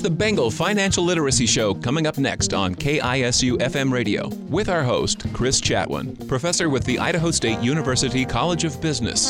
the Bengal Financial Literacy Show coming up next on KISU FM Radio with our host, Chris Chatwin, professor with the Idaho State University College of Business.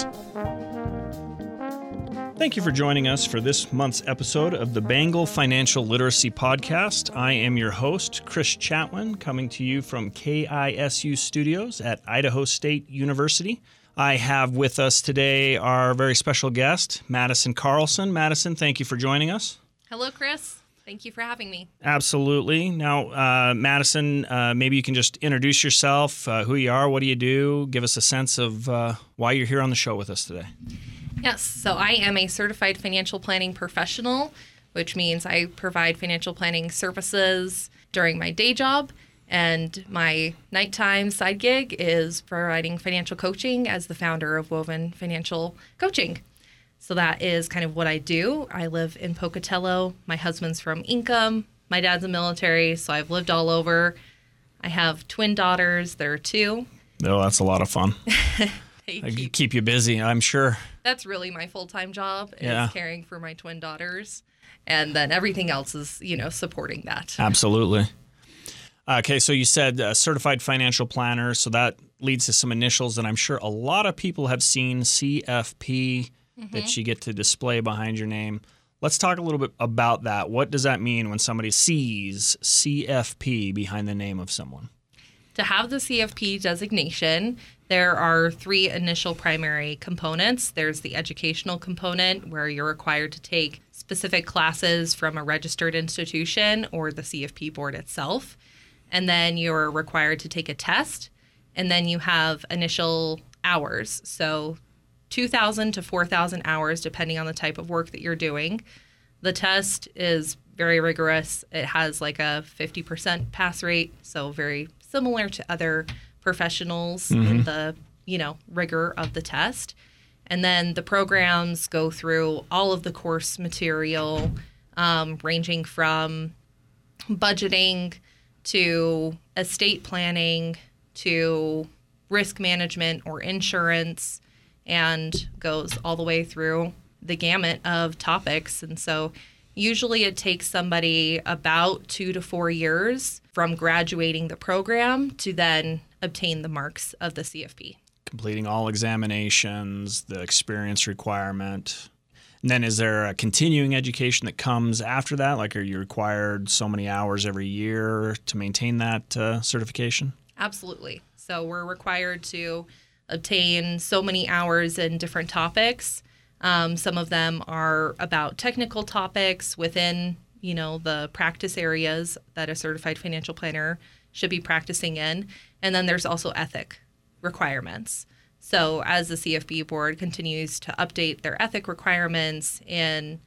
Thank you for joining us for this month's episode of the Bengal Financial Literacy Podcast. I am your host, Chris Chatwin, coming to you from KISU Studios at Idaho State University. I have with us today our very special guest, Madison Carlson. Madison, thank you for joining us. Hello, Chris. Thank you for having me. Absolutely. Now, Madison, maybe you can just introduce yourself, who you are, what do you do, give us a sense of why you're here on the show with us today. Yes, so I am a certified financial planning professional, which means I provide financial planning services during my day job, and my nighttime side gig is providing financial coaching as the founder of Woven Financial Coaching. So that is kind of what I do. I live in Pocatello. My husband's from Ingham. My dad's in the military, so I've lived all over. I have twin daughters. There are two. Oh, that's a lot of fun. Keep you busy, I'm sure. That's really my full-time job, is caring for my twin daughters. And then everything else is, supporting that. Absolutely. Okay, so you said certified financial planner, so that leads to some initials that I'm sure a lot of people have seen, CFP, that you get to display behind your name. Let's talk a little bit about that. What does that mean when somebody sees CFP behind the name of someone? To have the CFP designation, there are three initial primary components. There's the educational component, where you're required to take specific classes from a registered institution or the CFP board itself. And then you're required to take a test. And then you have initial hours. So 2,000 to 4,000 hours, depending on the type of work that you're doing. The test is very rigorous. It has like a 50% pass rate, so very similar to other professionals in the, rigor of the test. And then the programs go through all of the course material, ranging from budgeting to estate planning to risk management or insurance, and goes all the way through the gamut of topics. And so usually it takes somebody about 2 to 4 years from graduating the program to then obtain the marks of the CFP. Completing all examinations, the experience requirement. And then is there a continuing education that comes after that? Like, are you required so many hours every year to maintain that certification? Absolutely. So we're required to obtain so many hours in different topics. Some of them are about technical topics within, the practice areas that a certified financial planner should be practicing in. And then there's also ethic requirements. So as the CFP board continues to update their ethic requirements in,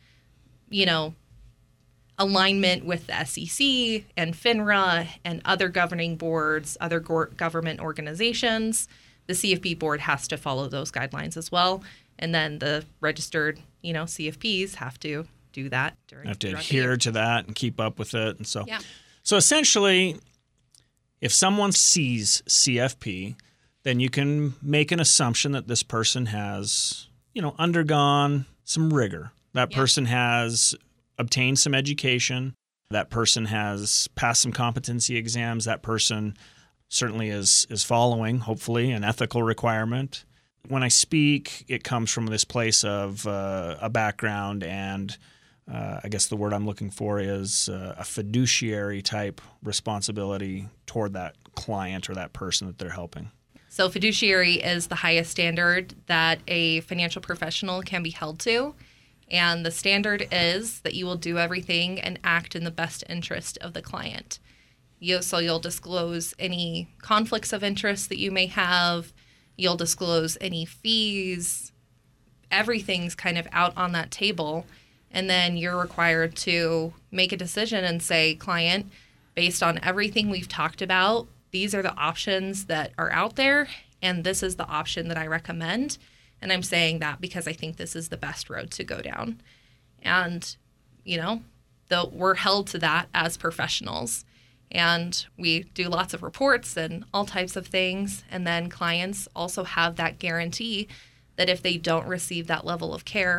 alignment with the SEC and FINRA and other governing boards, other government organizations, the CFP board has to follow those guidelines as well. And then the registered, CFPs have to do that have to adhere to that and keep up with it. And so, So essentially, if someone sees CFP, then you can make an assumption that this person has, undergone some rigor. That person has obtained some education. That person has passed some competency exams. That person certainly is following, hopefully, an ethical requirement. When I speak, it comes from this place of a background and I guess the word I'm looking for is a fiduciary type responsibility toward that client or that person that they're helping. So fiduciary is the highest standard that a financial professional can be held to. And the standard is that you will do everything and act in the best interest of the client. So you'll disclose any conflicts of interest that you may have. You'll disclose any fees. Everything's kind of out on that table. And then you're required to make a decision and say, client, based on everything we've talked about, these are the options that are out there, and this is the option that I recommend. And I'm saying that because I think this is the best road to go down. And, we're held to that as professionals. And we do lots of reports and all types of things. And then clients also have that guarantee that if they don't receive that level of care,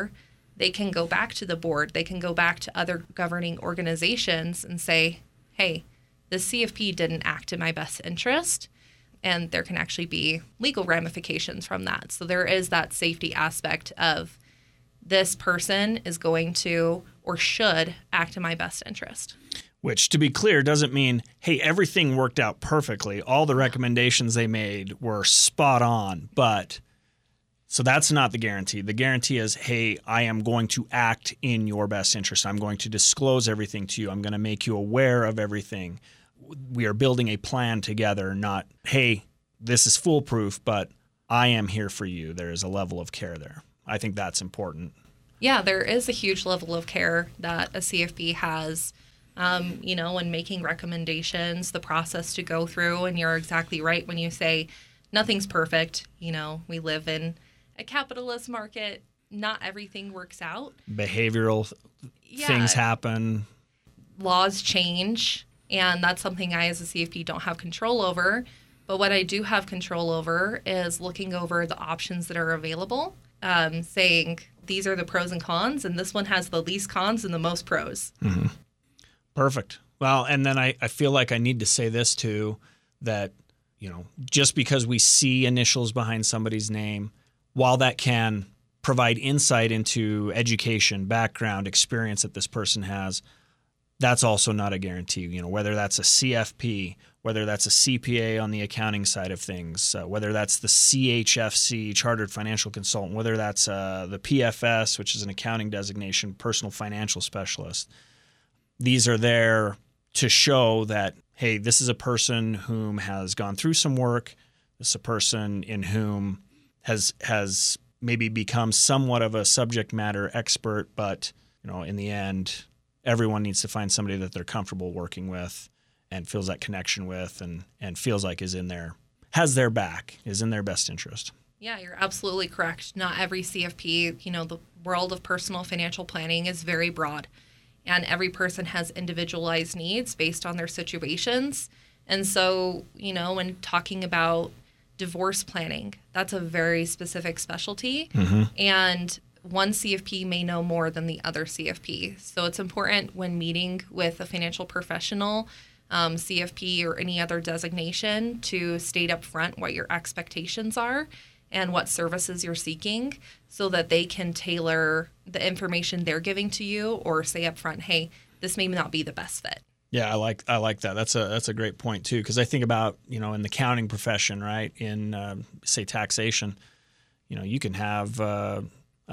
they can go back to the board, they can go back to other governing organizations and say, hey, the CFP didn't act in my best interest. And there can actually be legal ramifications from that. So there is that safety aspect of this person is going to or should act in my best interest. Which, to be clear, doesn't mean, hey, everything worked out perfectly. All the recommendations they made were spot on. But so that's not the guarantee. The guarantee is, hey, I am going to act in your best interest. I'm going to disclose everything to you. I'm going to make you aware of everything. We are building a plan together, not, hey, this is foolproof, but I am here for you. There is a level of care there. I think that's important. Yeah, there is a huge level of care that a CFP has, when making recommendations, the process to go through. And you're exactly right when you say nothing's perfect. We live in a capitalist market. Not everything works out. Behavioral things happen. Laws change. And that's something I, as a CFP, don't have control over. But what I do have control over is looking over the options that are available, saying these are the pros and cons, and this one has the least cons and the most pros. Mm-hmm. Perfect. Well, and then I feel like I need to say this too, that, just because we see initials behind somebody's name, while that can provide insight into education, background, experience that this person has, that's also not a guarantee. Whether that's a CFP, whether that's a CPA on the accounting side of things, whether that's the CHFC, Chartered Financial Consultant, whether that's the PFS, which is an accounting designation, Personal Financial Specialist. These are there to show that, hey, this is a person whom has gone through some work. This is a person in whom has maybe become somewhat of a subject matter expert, but in the end, everyone needs to find somebody that they're comfortable working with and feels that connection with and feels like has their back, is in their best interest. Yeah, you're absolutely correct. Not every CFP, the world of personal financial planning is very broad, and every person has individualized needs based on their situations. And so, when talking about divorce planning, that's a very specific specialty. Mm-hmm. And one CFP may know more than the other CFP. So it's important when meeting with a financial professional, CFP or any other designation, to state up front what your expectations are and what services you're seeking so that they can tailor the information they're giving to you or say up front, hey, this may not be the best fit. Yeah, I like that. That's a great point too, because I think about, in the accounting profession, right, in say taxation, you can have a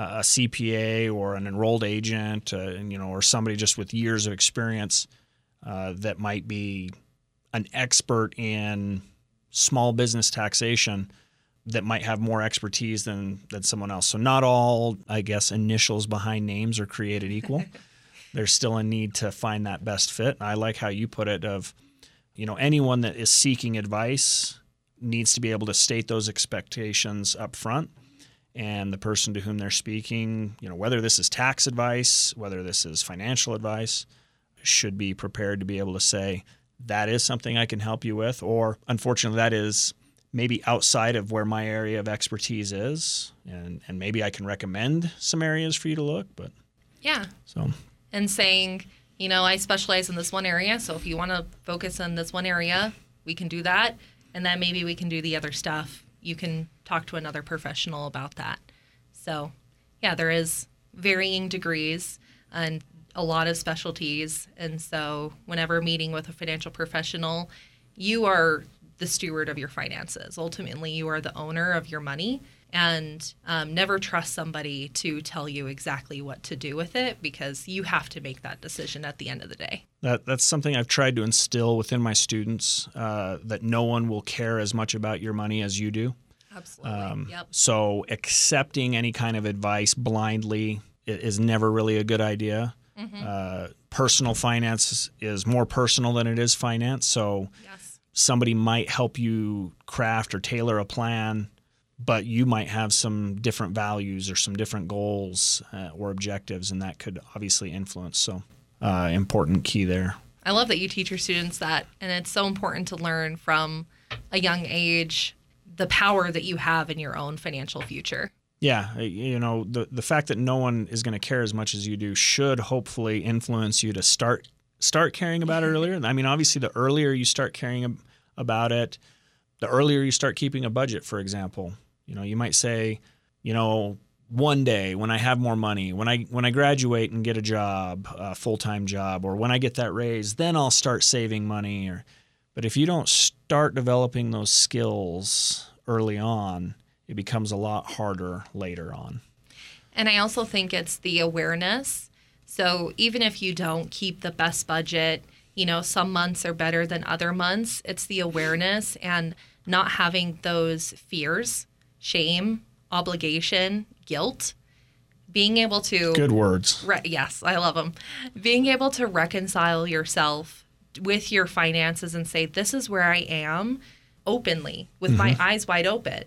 CPA or an enrolled agent, or somebody just with years of experience that might be an expert in small business taxation that might have more expertise than someone else. So not all, I guess, initials behind names are created equal. There's still a need to find that best fit. I like how you put it of, anyone that is seeking advice needs to be able to state those expectations up front. And the person to whom they're speaking, whether this is tax advice, whether this is financial advice, should be prepared to be able to say, that is something I can help you with, or unfortunately, that is maybe outside of where my area of expertise is, and maybe I can recommend some areas for you to look. But yeah. So. And saying, I specialize in this one area, so if you want to focus on this one area, we can do that, and then maybe we can do the other stuff. You can talk to another professional about that. So, yeah, there is varying degrees and a lot of specialties. And so whenever meeting with a financial professional, you are the steward of your finances. Ultimately, you are the owner of your money, and never trust somebody to tell you exactly what to do with it, because you have to make that decision at the end of the day. That's something I've tried to instill within my students, that no one will care as much about your money as you do. Absolutely. Yep. So accepting any kind of advice blindly is never really a good idea. Mm-hmm. Personal finance is more personal than it is finance. So yes. Somebody might help you craft or tailor a plan, but you might have some different values or some different goals or objectives, and that could obviously influence. So important key there. I love that you teach your students that, and it's so important to learn from a young age the power that you have in your own financial future. Yeah, the fact that no one is going to care as much as you do should hopefully influence you to start caring about it earlier. I mean, obviously, the earlier you start caring about it, the earlier you start keeping a budget, for example. You might say, one day when I have more money, when I graduate and get a job, a full-time job, or when I get that raise, then I'll start saving money. But if you don't start developing those skills early on, it becomes a lot harder later on. And I also think it's the awareness. So even if you don't keep the best budget, some months are better than other months. It's the awareness and not having those fears, shame, obligation, guilt, being able to... Good words. Yes, I love them. Being able to reconcile yourself with your finances and say, this is where I am, openly, with my eyes wide open.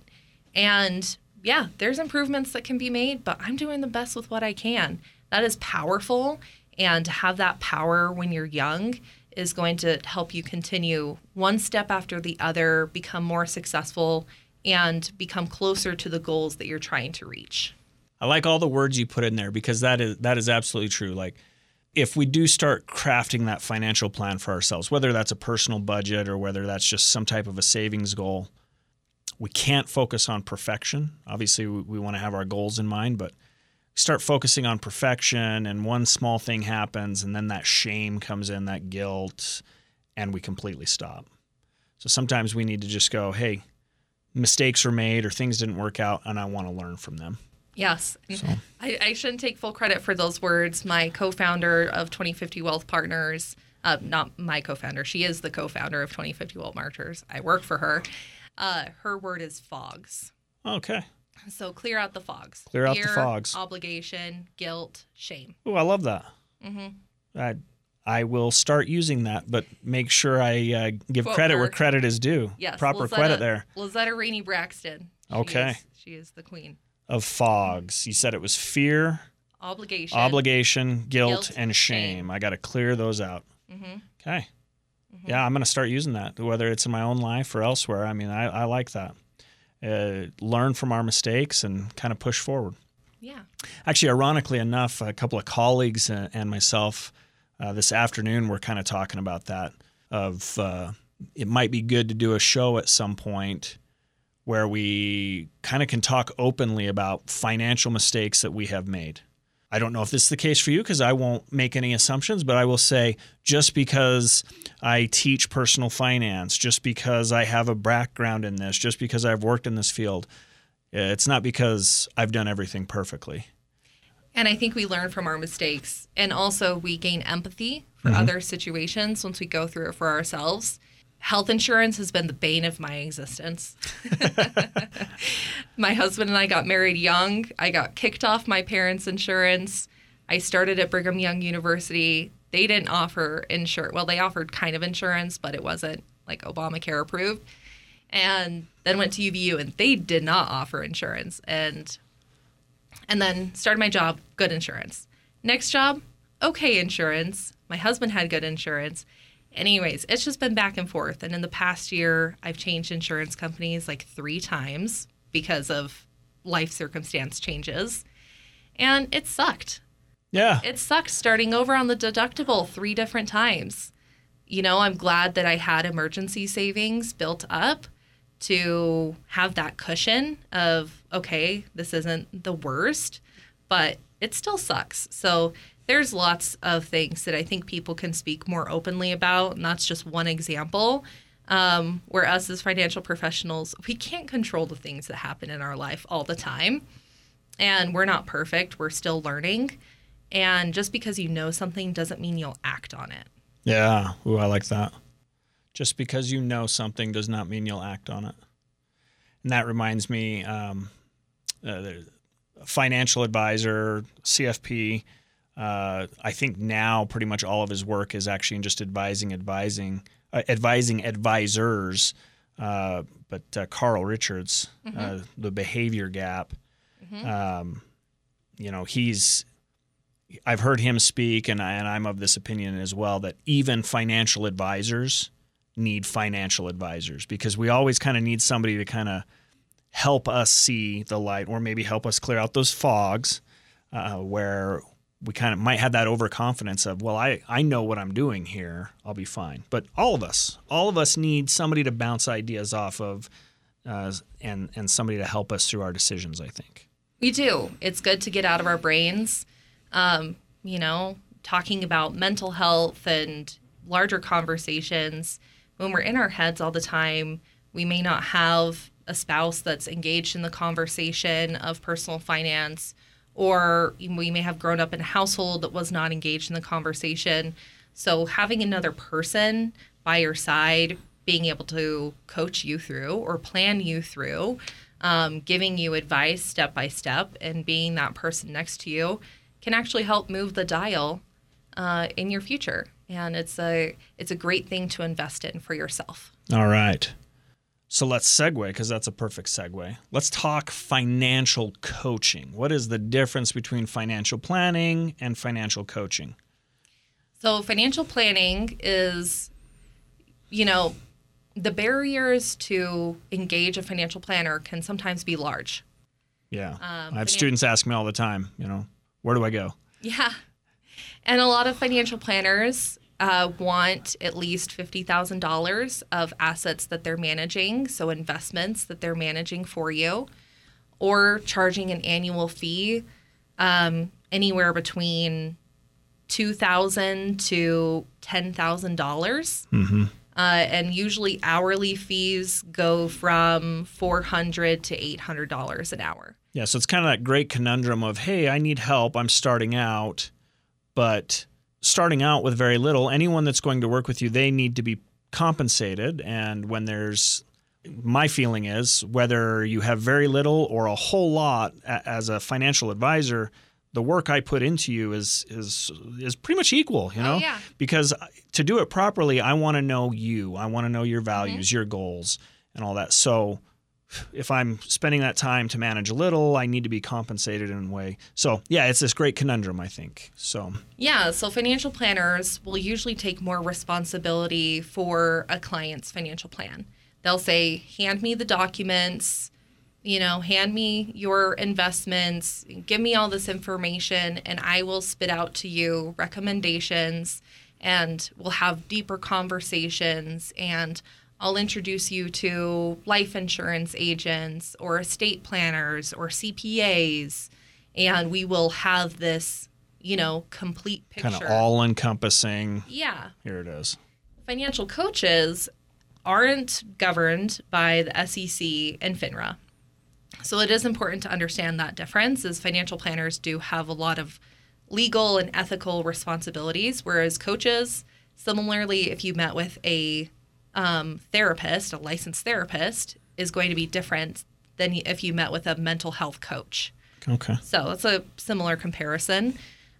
And yeah, there's improvements that can be made, but I'm doing the best with what I can. That is powerful. And to have that power when you're young is going to help you continue one step after the other, become more successful, and become closer to the goals that you're trying to reach. I like all the words you put in there because that is absolutely true. Like, if we do start crafting that financial plan for ourselves, whether that's a personal budget or whether that's just some type of a savings goal, we can't focus on perfection. Obviously, we want to have our goals in mind, but start focusing on perfection and one small thing happens and then that shame comes in, that guilt, and we completely stop. So sometimes we need to just go, hey, mistakes were made or things didn't work out and I want to learn from them. Yes. So. I shouldn't take full credit for those words. My co-founder of 2050 Wealth Partners, not my co-founder, she is the co-founder of 2050 Wealth Partners. I work for her. Her word is fogs. Okay. So clear out the fogs. Clear out Fear, the fogs. Obligation, guilt, shame. Oh, I love that. Mm-hmm. I will start using that, but make sure I give credit where credit is due. Yes. Proper credit there. Lizetta Rainey Braxton. She is the queen. Of fogs. You said it was fear, obligation, guilt, and shame. I got to clear those out. Mm-hmm. Okay. Mm-hmm. Yeah, I'm going to start using that, whether it's in my own life or elsewhere. I mean, I like that. Learn from our mistakes and kind of push forward. Yeah. Actually, ironically enough, a couple of colleagues and myself this afternoon were kind of talking about that. It might be good to do a show at some point where we kind of can talk openly about financial mistakes that we have made. I don't know if this is the case for you because I won't make any assumptions, but I will say just because I teach personal finance, just because I have a background in this, just because I've worked in this field, it's not because I've done everything perfectly. And I think we learn from our mistakes. And also we gain empathy for other situations once we go through it for ourselves. Health insurance has been the bane of my existence. My husband and I got married young. I got kicked off my parents' insurance. I started at Brigham Young University. They didn't offer insurance. Well, they offered kind of insurance, but it wasn't like Obamacare approved. And then went to UVU, and they did not offer insurance. And then started my job, good insurance. Next job, okay insurance. My husband had good insurance. Anyways, it's just been back and forth. And in the past year, I've changed insurance companies like 3 times because of life circumstance changes. And it sucked. Yeah. It sucked starting over on the deductible 3 different times. I'm glad that I had emergency savings built up to have that cushion of, okay, this isn't the worst, but it still sucks. So there's lots of things that I think people can speak more openly about, and that's just one example. Where us as financial professionals, we can't control the things that happen in our life all the time. And we're not perfect. We're still learning. And just because you know something doesn't mean you'll act on it. Yeah. Ooh, I like that. Just because you know something does not mean you'll act on it. And that reminds me, the financial advisor, CFP, I think now pretty much all of his work is actually in just advising advisors. But Carl Richards, the behavior gap, I've heard him speak, and I'm of this opinion as well, that even financial advisors need financial advisors because we always kind of need somebody to kind of help us see the light, or maybe help us clear out those fogs where we kind of might have that overconfidence of, well, I know what I'm doing here. I'll be fine. But all of us need somebody to bounce ideas off of and somebody to help us through our decisions, I think. We do. It's good to get out of our brains, talking about mental health and larger conversations. When we're in our heads all the time, we may not have a spouse that's engaged in the conversation of personal finance, or we may have grown up in a household that was not engaged in the conversation. So having another person by your side, being able to coach you through or plan you through, giving you advice step by step, and being that person next to you can actually help move the dial in your future. And it's a great thing to invest in for yourself. All right. So let's segue, because that's a perfect segue. Let's talk financial coaching. What is the difference between financial planning and financial coaching? So financial planning is, the barriers to engage a financial planner can sometimes be large. Yeah. I have students ask me all the time, where do I go? Yeah. And a lot of financial planners want at least $50,000 of assets that they're managing, so investments that they're managing for you, or charging an annual fee anywhere between $2,000 to $10,000. Mm-hmm. And usually hourly fees go from $400 to $800 an hour. Yeah, so it's kind of that great conundrum of, hey, I need help, I'm starting out, but starting out with very little, anyone that's going to work with you, they need to be compensated. And when my feeling is, whether you have very little or a whole lot as a financial advisor, the work I put into you is pretty much equal, Oh, yeah. Because to do it properly, I want to know you. I want to know your values, your goals, and all that. So if I'm spending that time to manage a little, I need to be compensated in a way. So yeah, it's this great conundrum, I think. So financial planners will usually take more responsibility for a client's financial plan. They'll say, hand me the documents, hand me your investments, give me all this information, and I will spit out to you recommendations, and we'll have deeper conversations, and I'll introduce you to life insurance agents or estate planners or CPAs, and we will have this, complete picture. Kind of all-encompassing. Yeah. Here it is. Financial coaches aren't governed by the SEC and FINRA. So it is important to understand that difference, as financial planners do have a lot of legal and ethical responsibilities, whereas coaches, similarly, if you met with a therapist, a licensed therapist, is going to be different than if you met with a mental health coach. Okay. So it's a similar comparison.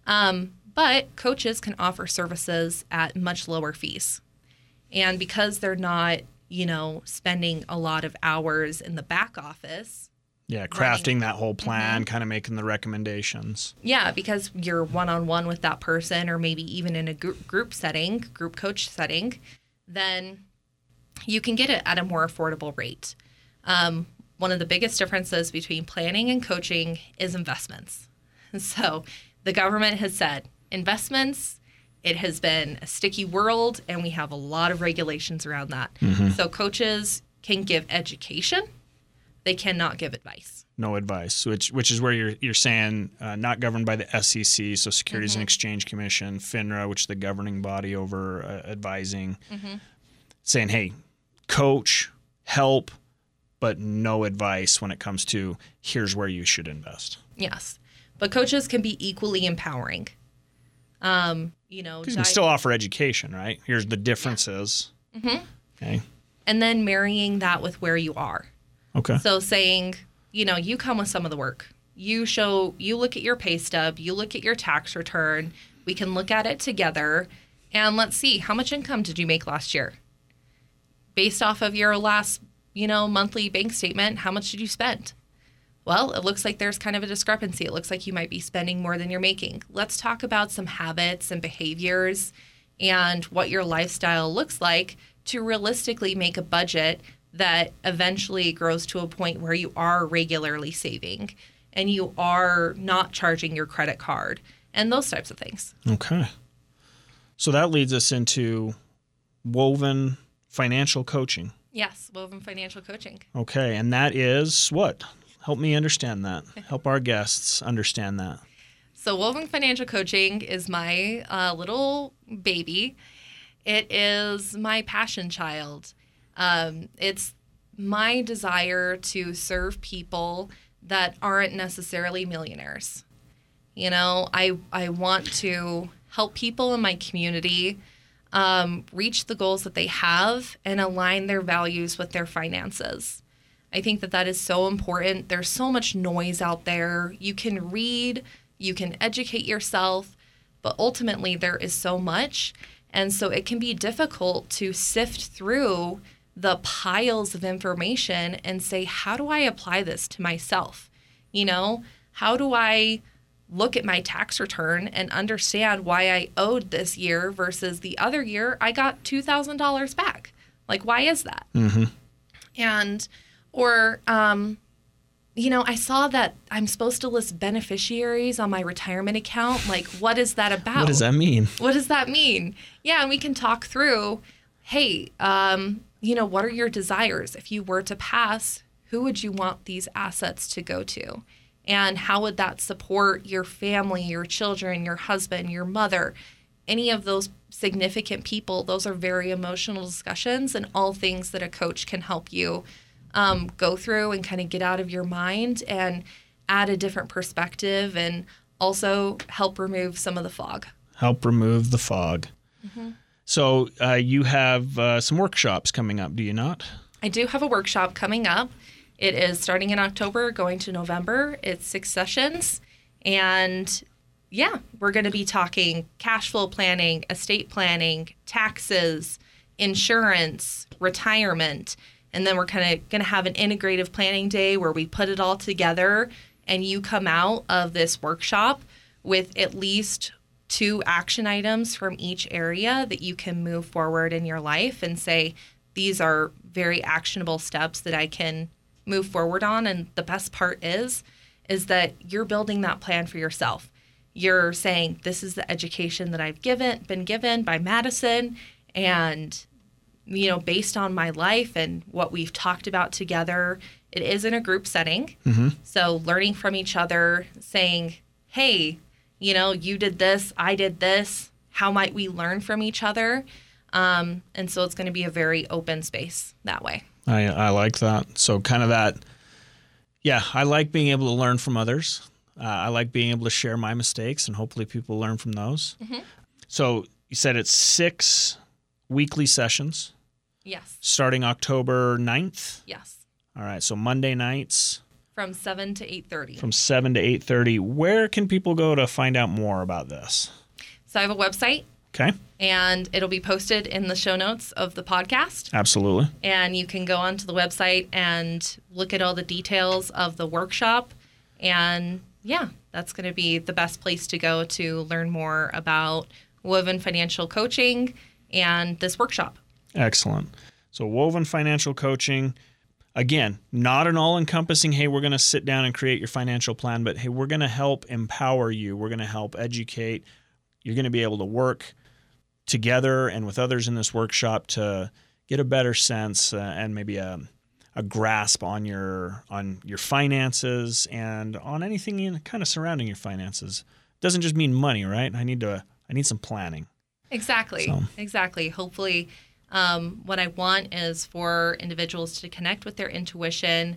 But coaches can offer services at much lower fees. And because they're not, spending a lot of hours in the back office. Yeah, crafting that whole plan, kind of making the recommendations. Yeah, because you're one-on-one with that person, or maybe even in a group coach setting, then you can get it at a more affordable rate. One of the biggest differences between planning and coaching is investments. So the government has said investments, it has been a sticky world, and we have a lot of regulations around that. Mm-hmm. So coaches can give education. They cannot give advice. No advice, which is where you're saying not governed by the SEC, so Securities and Exchange Commission, FINRA, which is the governing body over advising, saying, hey, coach, help, but no advice when it comes to here's where you should invest. Yes, but coaches can be equally empowering. You can still offer education, right? Here's the differences. Yeah. Mm-hmm. Okay. And then marrying that with where you are. Okay. So saying, you come with some of the work. You look at your pay stub, you look at your tax return, we can look at it together, and let's see, how much income did you make last year? Based off of your last, monthly bank statement, how much did you spend? Well, it looks like there's kind of a discrepancy. It looks like you might be spending more than you're making. Let's talk about some habits and behaviors and what your lifestyle looks like to realistically make a budget that eventually grows to a point where you are regularly saving and you are not charging your credit card and those types of things. Okay. So that leads us into Woven Financial Coaching. Yes, Woven Financial Coaching. Okay, and that is what? Help me understand that. Help our guests understand that. So Woven Financial Coaching is my little baby. It is my passion child. It's my desire to serve people that aren't necessarily millionaires. You know, I want to help people in my community reach the goals that they have and align their values with their finances. I think that that is so important. There's so much noise out there. You can read, you can educate yourself, but ultimately there is so much. And so it can be difficult to sift through the piles of information and say, how do I apply this to myself? You know, how do I look at my tax return and understand why I owed this year versus the other year I got $2,000 back? Like, why is that? Mm-hmm. And, or, you know, I saw that I'm supposed to list beneficiaries on my retirement account. Like, what is that about? What does that mean? What does that mean? Yeah, and we can talk through, hey, you know, what are your desires? If you were to pass, who would you want these assets to go to? And how would that support your family, your children, your husband, your mother, any of those significant people? Those are very emotional discussions and all things that a coach can help you go through and kind of get out of your mind and add a different perspective and also help remove some of the fog. Help remove the fog. Mm-hmm. So you have some workshops coming up, do you not? I do have a workshop coming up. It is starting in October, going to November. It's 6 sessions. And yeah, we're going to be talking cash flow planning, estate planning, taxes, insurance, retirement. And then we're kind of going to have an integrative planning day where we put it all together and you come out of this workshop with at least 2 action items from each area that you can move forward in your life and say, these are very actionable steps that I can move forward on. And the best part is that you're building that plan for yourself. You're saying, this is the education that I've been given by Madison, and you know, based on my life and what we've talked about together, it is in a group setting. Mm-hmm. So learning from each other, saying, hey, you know, you did this, I did this. How might we learn from each other? And so it's going to be a very open space that way. I like that. So kind of that, yeah, I like being able to learn from others. I like being able to share my mistakes, and hopefully people learn from those. Mm-hmm. So you said it's 6 weekly sessions. Yes. Starting October 9th? Yes. All right, so Monday nights. From 7 to 8:30. From 7 to 8:30. Where can people go to find out more about this? So I have a website. Okay. And it'll be posted in the show notes of the podcast. Absolutely. And you can go onto the website and look at all the details of the workshop. And yeah, that's going to be the best place to go to learn more about Woven Financial Coaching and this workshop. Excellent. So Woven Financial Coaching, again, not an all-encompassing, hey, we're going to sit down and create your financial plan, but hey, we're going to help empower you. We're going to help educate. You're going to be able to work together and with others in this workshop to get a better sense and maybe a grasp on your finances and on anything kind of surrounding your finances. It doesn't just mean money, right? I need some planning. Exactly. Exactly. Hopefully, what I want is for individuals to connect with their intuition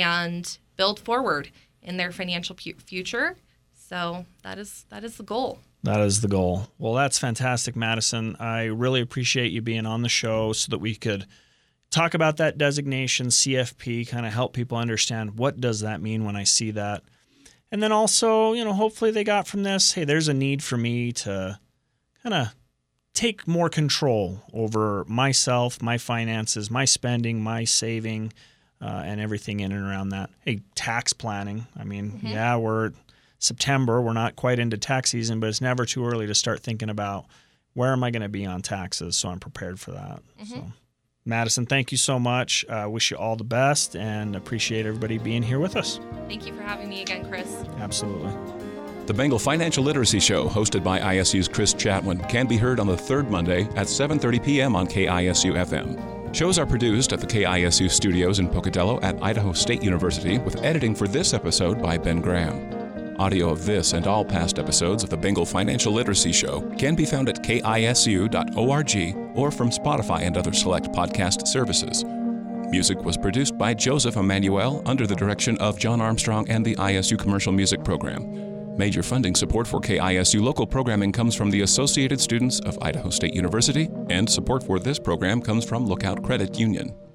and build forward in their financial future. So that is the goal. That is the goal. Well, that's fantastic, Madison. I really appreciate you being on the show so that we could talk about that designation, CFP, kind of help people understand what does that mean when I see that. And then also, you know, hopefully they got from this, hey, there's a need for me to kind of take more control over myself, my finances, my spending, my saving, and everything in and around that. Hey, tax planning. I mean, yeah, we're September. We're not quite into tax season, but it's never too early to start thinking about where am I going to be on taxes so I'm prepared for that. So Madison, thank you so much. Wish you all the best and appreciate everybody being here with us. Thank you for having me again, Chris. Absolutely. The Bengal Financial Literacy Show, hosted by ISU's Chris Chatwin, can be heard on the third Monday at 7:30 p.m. on KISU FM. Shows are produced at the KISU studios in Pocatello at Idaho State University, with editing for this episode by Ben Graham. Audio of this and all past episodes of the Bengal Financial Literacy Show can be found at kisu.org or from Spotify and other select podcast services. Music was produced by Joseph Emanuel under the direction of John Armstrong and the ISU Commercial Music Program. Major funding support for KISU local programming comes from the Associated Students of Idaho State University, and support for this program comes from Lookout Credit Union.